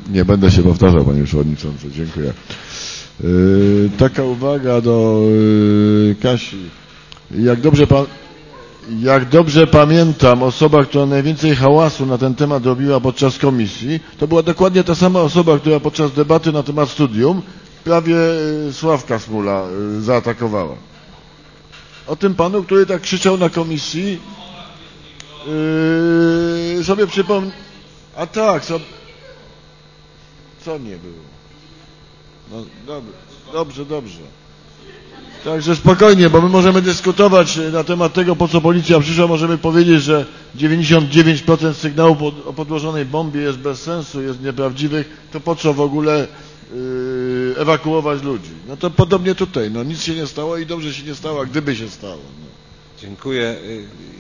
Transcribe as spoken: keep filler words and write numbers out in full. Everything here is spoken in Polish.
Nie będę się powtarzał, panie przewodniczący. Dziękuję. Yy, taka uwaga do yy, Kasi. Jak dobrze, pa, jak dobrze pamiętam, osoba, która najwięcej hałasu na ten temat robiła podczas komisji, to była dokładnie ta sama osoba, która podczas debaty na temat studium prawie yy, Sławka Smula yy, zaatakowała. O tym panu, który tak krzyczał na komisji, yy, sobie przypomnę. A tak, so... co nie było? No dobrze, dobrze, dobrze. Także spokojnie, bo my możemy dyskutować na temat tego, po co policja przyszła. Możemy powiedzieć, że dziewięćdziesiąt dziewięć procent sygnałów o podłożonej bombie jest bez sensu, jest nieprawdziwych. To po co w ogóle yy, ewakuować ludzi? No to podobnie tutaj. No nic się nie stało i dobrze się nie stało, a gdyby się stało. No. Dziękuję.